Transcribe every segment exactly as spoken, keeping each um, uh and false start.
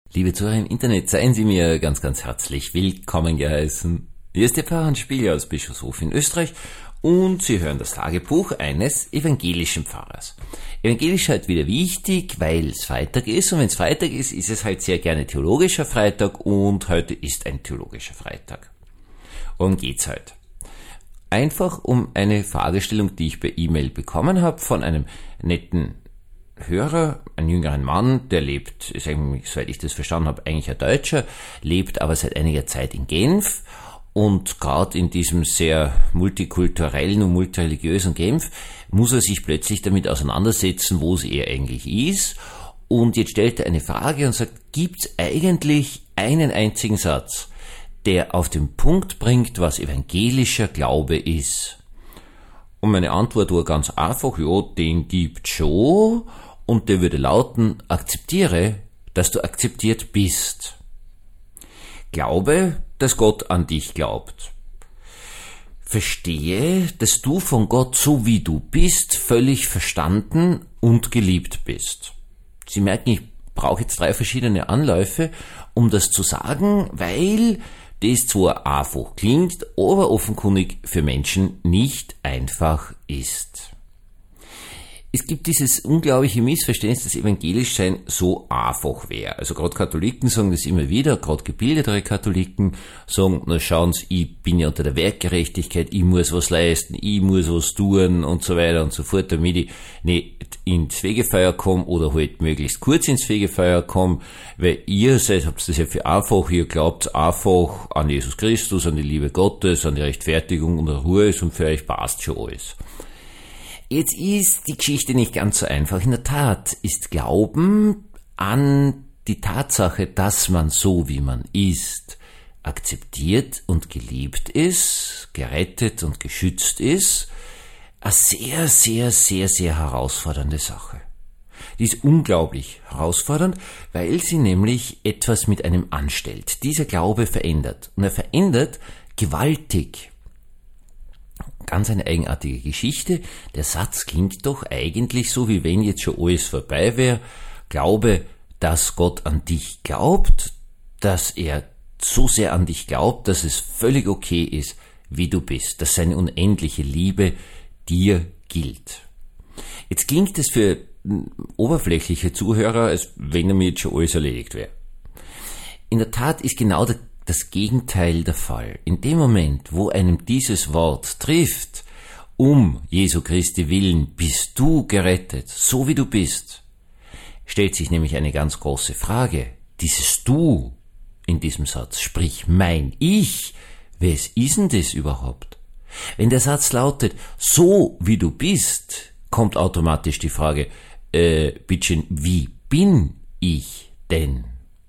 Liebe Zuhörer im Internet, seien Sie mir ganz, ganz herzlich willkommen geheißen. Hier ist der Pfarrer Hans Spiegel aus Bischofshof in Österreich und Sie hören das Tagebuch eines evangelischen Pfarrers. Evangelisch halt wieder wichtig, weil es Freitag ist, und wenn es Freitag ist, ist es halt sehr gerne theologischer Freitag, und heute ist ein theologischer Freitag. Worum geht's halt? Einfach um eine Fragestellung, die ich per E-Mail bekommen habe von einem netten Hörer, einen jüngeren Mann, der lebt, ist eigentlich, soweit ich das verstanden habe, eigentlich ein Deutscher, lebt aber seit einiger Zeit in Genf, und gerade in diesem sehr multikulturellen und multireligiösen Genf muss er sich plötzlich damit auseinandersetzen, wo es er eigentlich ist, und jetzt stellt er eine Frage und sagt, gibt es eigentlich einen einzigen Satz, der auf den Punkt bringt, was evangelischer Glaube ist? Und meine Antwort war ganz einfach, ja, den gibt's schon, und der würde lauten, akzeptiere, dass du akzeptiert bist. Glaube, dass Gott an dich glaubt. Verstehe, dass du von Gott, so wie du bist, völlig verstanden und geliebt bist. Sie merken, ich brauche jetzt drei verschiedene Anläufe, um das zu sagen, weil das zwar einfach klingt, aber offenkundig für Menschen nicht einfach ist. Es gibt dieses unglaubliche Missverständnis, dass Evangelischsein so einfach wäre. Also gerade Katholiken sagen das immer wieder, gerade gebildetere Katholiken sagen, na schauen Sie, ich bin ja unter der Werkgerechtigkeit, ich muss was leisten, ich muss was tun und so weiter und so fort, damit ich nicht ins Fegefeuer komme oder halt möglichst kurz ins Fegefeuer komme, weil ihr seid, habt das ja für einfach, ihr glaubt einfach an Jesus Christus, an die Liebe Gottes, an die Rechtfertigung und der Ruhe ist, und für euch passt schon alles. Jetzt ist die Geschichte nicht ganz so einfach. In der Tat ist Glauben an die Tatsache, dass man so wie man ist, akzeptiert und geliebt ist, gerettet und geschützt ist, eine sehr, sehr, sehr, sehr herausfordernde Sache. Die ist unglaublich herausfordernd, weil sie nämlich etwas mit einem anstellt. Dieser Glaube verändert. Und er verändert gewaltig. Ganz eine eigenartige Geschichte. Der Satz klingt doch eigentlich so, wie wenn jetzt schon alles vorbei wäre. Glaube, dass Gott an dich glaubt, dass er so sehr an dich glaubt, dass es völlig okay ist, wie du bist, dass seine unendliche Liebe dir gilt. Jetzt klingt es für oberflächliche Zuhörer, als wenn er mir jetzt schon alles erledigt wäre. In der Tat ist genau der das Gegenteil der Fall. In dem Moment, wo einem dieses Wort trifft, um Jesu Christi willen bist du gerettet, so wie du bist, stellt sich nämlich eine ganz große Frage. Dieses Du in diesem Satz, sprich mein Ich, wes ist denn das überhaupt? Wenn der Satz lautet, so wie du bist, kommt automatisch die Frage, äh, bittchen, wie bin ich denn?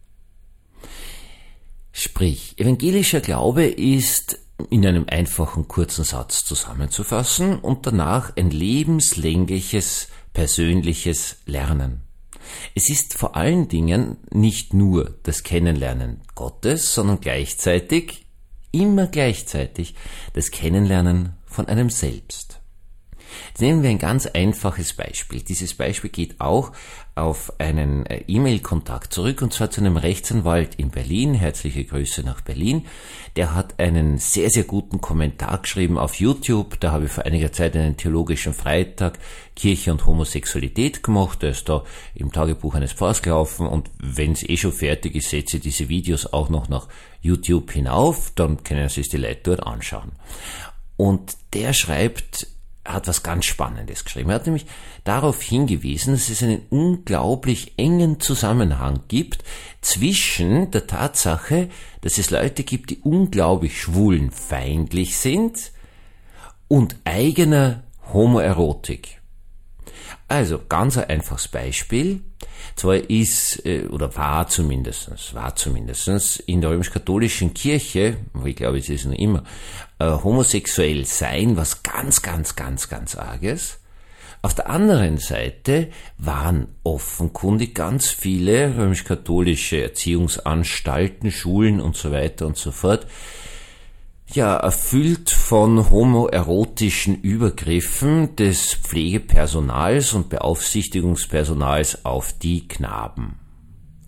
Sprich, evangelischer Glaube ist in einem einfachen, kurzen Satz zusammenzufassen und danach ein lebenslängliches, persönliches Lernen. Es ist vor allen Dingen nicht nur das Kennenlernen Gottes, sondern gleichzeitig, immer gleichzeitig, das Kennenlernen von einem selbst. Jetzt nehmen wir ein ganz einfaches Beispiel. Dieses Beispiel geht auch auf einen E-Mail-Kontakt zurück, und zwar zu einem Rechtsanwalt in Berlin. Herzliche Grüße nach Berlin. Der hat einen sehr, sehr guten Kommentar geschrieben auf YouTube. Da habe ich vor einiger Zeit einen theologischen Freitag Kirche und Homosexualität gemacht. Der ist da im Tagebuch eines Pfarrers gelaufen, und wenn es eh schon fertig ist, setze ich diese Videos auch noch nach YouTube hinauf. Dann können sich die Leute dort anschauen. Und der schreibt, hat was ganz Spannendes geschrieben. Er hat nämlich darauf hingewiesen, dass es einen unglaublich engen Zusammenhang gibt zwischen der Tatsache, dass es Leute gibt, die unglaublich schwulenfeindlich sind, und eigener Homoerotik. Also, ganz ein einfaches Beispiel. Zwar ist, oder war zumindest, war zumindest in der römisch-katholischen Kirche, ich glaube, es ist noch immer, äh, homosexuell sein was ganz, ganz, ganz, ganz Arges. Auf der anderen Seite waren offenkundig ganz viele römisch-katholische Erziehungsanstalten, Schulen und so weiter und so fort, ja, erfüllt von homoerotischen Übergriffen des Pflegepersonals und Beaufsichtigungspersonals auf die Knaben. Also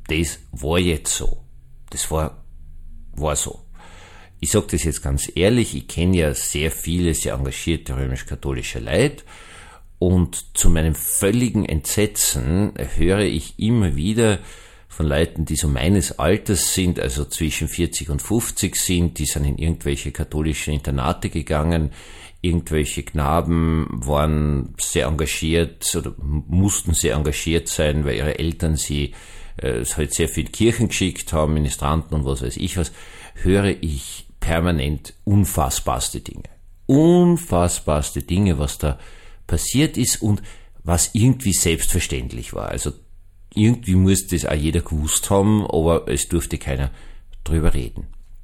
das war jetzt so. Das war, war so. Ich sage das jetzt ganz ehrlich, ich kenne ja sehr viele, sehr engagierte römisch-katholische Leute und zu meinem völligen Entsetzen höre ich immer wieder von Leuten, die so meines Alters sind, also zwischen vierzig und fünfzig sind, die sind in irgendwelche katholischen Internate gegangen, irgendwelche Knaben waren sehr engagiert oder mussten sehr engagiert sein, weil ihre Eltern sie äh, halt sehr viel in Kirchen geschickt haben, Ministranten und was weiß ich was, höre ich permanent unfassbarste Dinge. Unfassbarste Dinge, was da passiert ist und was irgendwie selbstverständlich war. Also irgendwie muss das auch jeder gewusst haben, aber es durfte keiner drüber reden.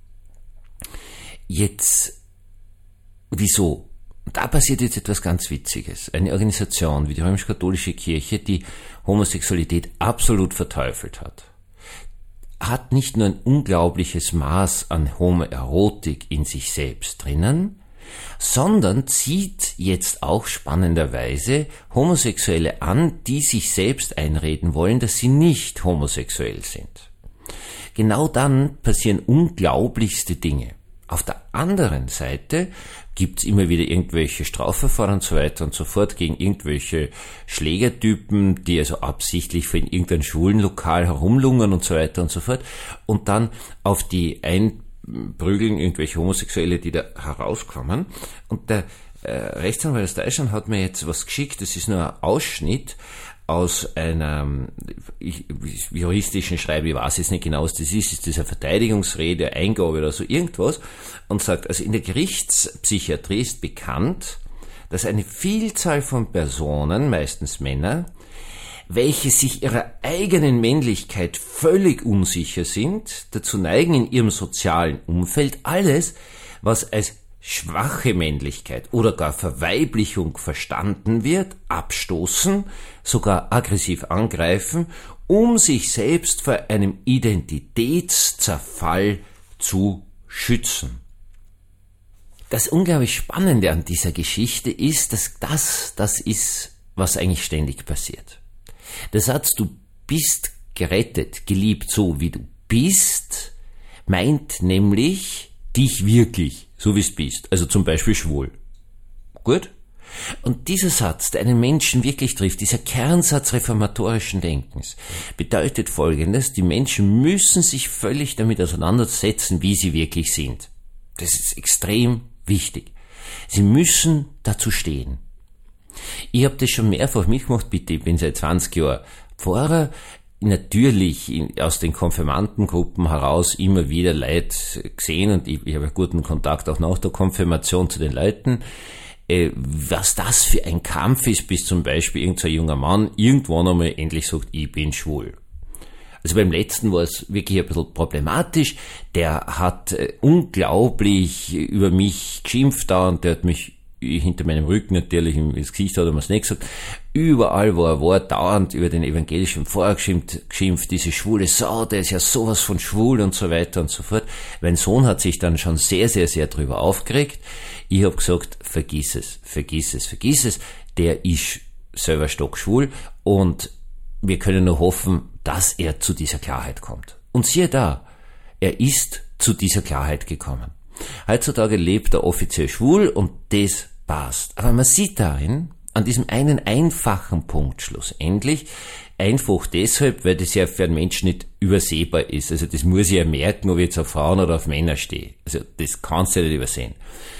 Jetzt, wieso? Da passiert jetzt etwas ganz Witziges. Eine Organisation wie die römisch-katholische Kirche, die Homosexualität absolut verteufelt hat, hat nicht nur ein unglaubliches Maß an Homoerotik in sich selbst drinnen, sondern zieht jetzt auch spannenderweise Homosexuelle an, die sich selbst einreden wollen, dass sie nicht homosexuell sind. Genau dann passieren unglaublichste Dinge. Auf der anderen Seite gibt's immer wieder irgendwelche Strafverfahren und so weiter und so fort gegen irgendwelche Schlägertypen, die also absichtlich für in irgendeinem schwulen Lokal herumlungern und so weiter und so fort. Und dann auf die einprügeln irgendwelche Homosexuelle, die da herauskommen. Und der äh, Rechtsanwalt aus Deutschland hat mir jetzt was geschickt, das ist nur ein Ausschnitt aus einer ich, juristischen Schreibe, ich weiß jetzt nicht genau, was das ist, ist das eine Verteidigungsrede, Eingabe oder so irgendwas, und sagt, also in der Gerichtspsychiatrie ist bekannt, dass eine Vielzahl von Personen, meistens Männer, welche sich ihrer eigenen Männlichkeit völlig unsicher sind, dazu neigen, in ihrem sozialen Umfeld alles, was als schwache Männlichkeit oder gar Verweiblichung verstanden wird, abstoßen, sogar aggressiv angreifen, um sich selbst vor einem Identitätszerfall zu schützen. Das unglaublich Spannende an dieser Geschichte ist, dass das das ist, was eigentlich ständig passiert. Der Satz, du bist gerettet, geliebt so wie du bist, meint nämlich dich wirklich, so wie es bist, also zum Beispiel schwul. Gut? Und dieser Satz, der einen Menschen wirklich trifft, dieser Kernsatz reformatorischen Denkens, bedeutet Folgendes: Die Menschen müssen sich völlig damit auseinandersetzen, wie sie wirklich sind. Das ist extrem wichtig. Sie müssen dazu stehen. Ich habe das schon mehrfach mitgemacht, bitte, ich bin seit zwanzig Jahren Pfarrer. Natürlich in, aus den Konfirmandengruppen heraus immer wieder Leute gesehen und ich, ich habe guten Kontakt auch nach der Konfirmation zu den Leuten, äh, was das für ein Kampf ist, bis zum Beispiel irgendein so junger Mann irgendwann einmal endlich sagt, ich bin schwul. Also beim letzten war es wirklich ein bisschen problematisch, der hat äh, unglaublich über mich geschimpft da und der hat mich hinter meinem Rücken natürlich ins Gesicht hat er mir's nicht gesagt, überall wo er war, dauernd über den evangelischen Pfarrer geschimpft, geschimpft, diese schwule Sau, der ist ja sowas von schwul und so weiter und so fort. Mein Sohn hat sich dann schon sehr, sehr, sehr drüber aufgeregt. Ich habe gesagt, vergiss es, vergiss es, vergiss es, der ist selber stockschwul und wir können nur hoffen, dass er zu dieser Klarheit kommt. Und siehe da, er ist zu dieser Klarheit gekommen. Heutzutage lebt er offiziell schwul und das passt. Aber man sieht darin, an diesem einen einfachen Punkt schlussendlich, einfach deshalb, weil das ja für einen Menschen nicht übersehbar ist. Also das muss ich ja merken, ob ich jetzt auf Frauen oder auf Männer stehe. Also das kannst du ja nicht übersehen.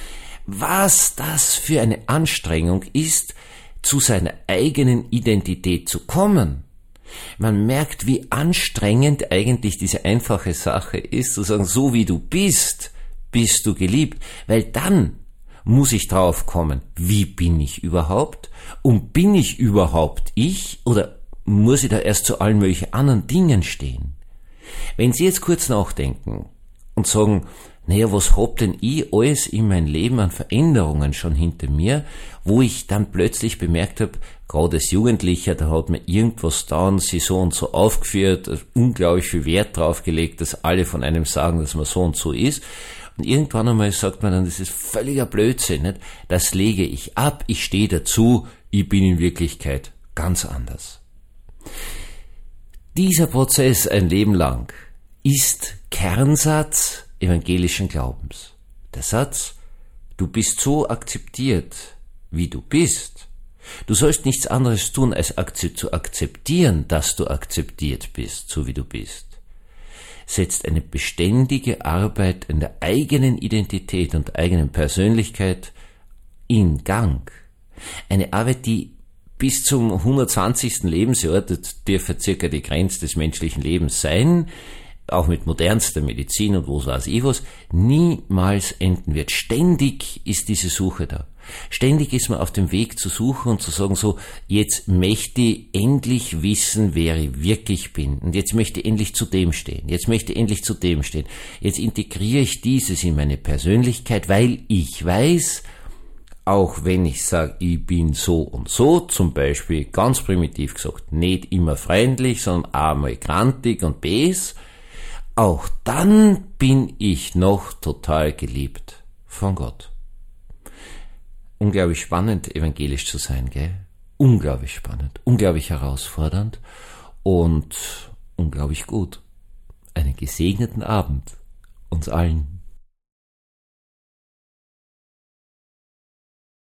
Was das für eine Anstrengung ist, zu seiner eigenen Identität zu kommen. Man merkt, wie anstrengend eigentlich diese einfache Sache ist, zu sagen, so wie du bist, bist du geliebt, weil dann muss ich drauf kommen, wie bin ich überhaupt und bin ich überhaupt ich oder muss ich da erst zu allen möglichen anderen Dingen stehen? Wenn Sie jetzt kurz nachdenken und sagen, naja, was hab denn ich alles in mein Leben an Veränderungen schon hinter mir, wo ich dann plötzlich bemerkt habe, gerade als Jugendlicher, da hat mir irgendwas da und sie so und so aufgeführt, unglaublich viel Wert drauf gelegt, dass alle von einem sagen, dass man so und so ist. Und irgendwann einmal sagt man dann, das ist völliger Blödsinn, nicht? Das lege ich ab, ich stehe dazu, ich bin in Wirklichkeit ganz anders. Dieser Prozess ein Leben lang ist Kernsatz evangelischen Glaubens. Der Satz, du bist so akzeptiert, wie du bist. Du sollst nichts anderes tun, als zu akzeptieren, dass du akzeptiert bist, so wie du bist, setzt eine beständige Arbeit an der eigenen Identität und eigenen Persönlichkeit in Gang. Eine Arbeit, die bis zum hundertzwanzigsten Lebensjahr, das dürfte circa die Grenze des menschlichen Lebens sein, auch mit modernster Medizin und was weiß ich was, niemals enden wird. Ständig ist diese Suche da. Ständig ist man auf dem Weg zu suchen und zu sagen so, jetzt möchte ich endlich wissen, wer ich wirklich bin. Und jetzt möchte ich endlich zu dem stehen. Jetzt möchte ich endlich zu dem stehen. Jetzt integriere ich dieses in meine Persönlichkeit, weil ich weiß, auch wenn ich sage, ich bin so und so, zum Beispiel ganz primitiv gesagt, nicht immer freundlich, sondern einmal grantig und bes, auch dann bin ich noch total geliebt von Gott. Unglaublich spannend, evangelisch zu sein, gell? Unglaublich spannend, unglaublich herausfordernd und unglaublich gut. Einen gesegneten Abend uns allen.